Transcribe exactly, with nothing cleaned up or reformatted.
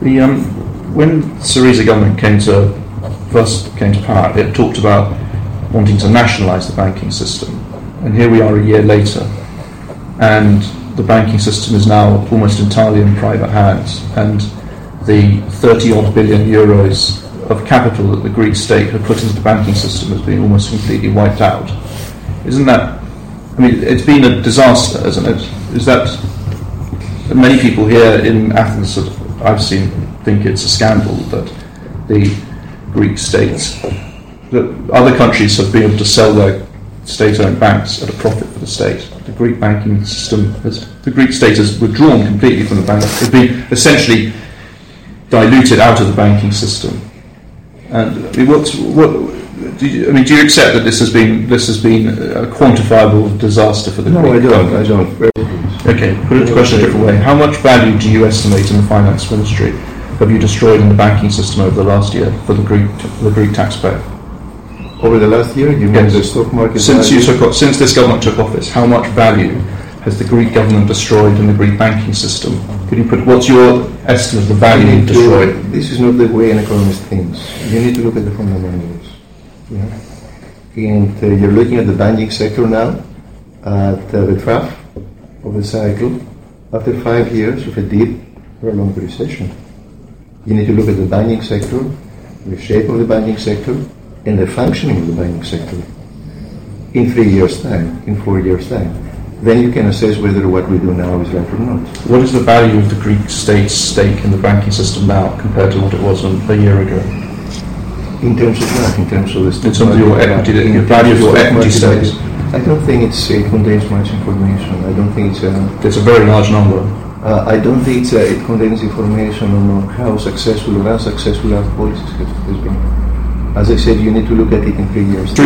The um, when Syriza government came to first came to power, it talked about wanting to nationalise the banking system, and here we are a year later, and the banking system is now almost entirely in private hands, and the thirty odd billion euros of capital that the Greek state had put into the banking system has been almost completely wiped out. Isn't that? I mean, it's been a disaster, hasn't it? Is that? Many people here in Athens that I've seen think it's a scandal that the Greek states, that other countries have been able to sell their state-owned banks at a profit for the state. The Greek banking system has, the Greek state has withdrawn completely from the bank. It's been essentially diluted out of the banking system. And I mean, what's, what? Do you, I mean, do you accept that this has been this has been a quantifiable disaster for the no, Greek I don't. government? I don't. Okay, put it to a question a different way. How much value do you estimate in the finance ministry have you destroyed in the banking system over the last year for the Greek the Greek taxpayer? Over the last year, you yes. mean the stock market? Since you took since this government took office, how much value has the Greek government destroyed in the Greek banking system? Could you put what's your estimate of the value you've destroyed? To, this is not the way an economist thinks. You need to look at the fundamentals. Yeah? And uh, you're looking at the banking sector now at uh, the trough of the cycle after five years of a deep, prolonged recession. You need to look at the banking sector, the shape of the banking sector, and the functioning of the banking sector in three years' time, in four years' time. Then you can assess whether what we do now is right or not. What is the value of the Greek state's stake in the banking system now compared to what it was a year ago? In terms of what? In terms of the in terms of your equity, the value of your equity stakes. I don't think it's, it contains much information. I don't think it's a... It's a very large number. Uh, I don't think it's a, it contains information on how successful or unsuccessful our policies have been. As I said, you need to look at it in three years.